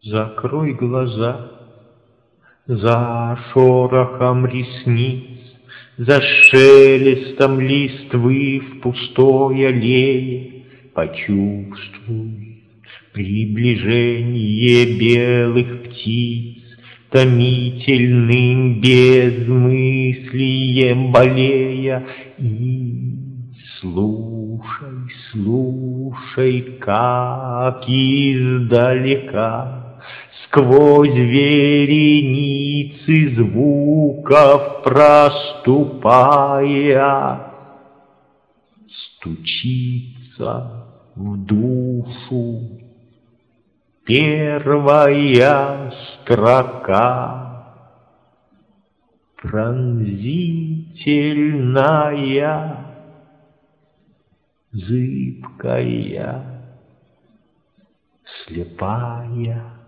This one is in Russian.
Закрой глаза, за шорохом ресниц, за шелестом листвы в пустой аллее. Почувствуй приближение белых птиц, томительным безмыслием болея. И слушай, слушай, как издалека, сквозь вереницы звуков проступая, стучится в душу первая строка, пронзительная, зыбкая, слепая.